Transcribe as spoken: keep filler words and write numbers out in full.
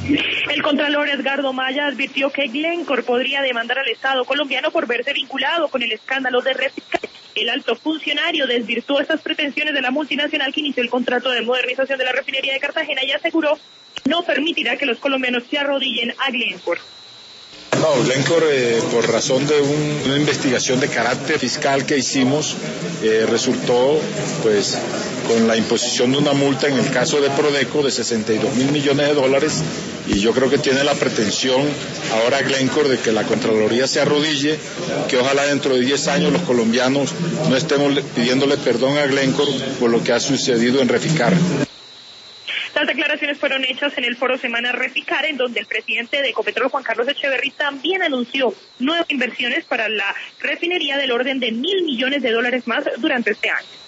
El contralor Edgardo Maya advirtió que Glencore podría demandar al Estado colombiano por verse vinculado con el escándalo de Reficar. El alto funcionario desvirtuó estas pretensiones de la multinacional que inició el contrato de modernización de la refinería de Cartagena y aseguró no permitirá que los colombianos se arrodillen a Glencore. No, Glencore, eh, por razón de un, una investigación de carácter fiscal que hicimos, eh, resultó pues con la imposición de una multa en el caso de Prodeco de sesenta y dos mil millones de dólares, y yo creo que tiene la pretensión ahora Glencore de que la Contraloría se arrodille, que ojalá dentro de diez años los colombianos no estemos pidiéndole perdón a Glencore por lo que ha sucedido en Reficar. Las declaraciones fueron hechas en el foro Semana Reficar, en donde el presidente de Ecopetrol, Juan Carlos Echeverry, también anunció nuevas inversiones para la refinería del orden de mil millones de dólares más durante este año.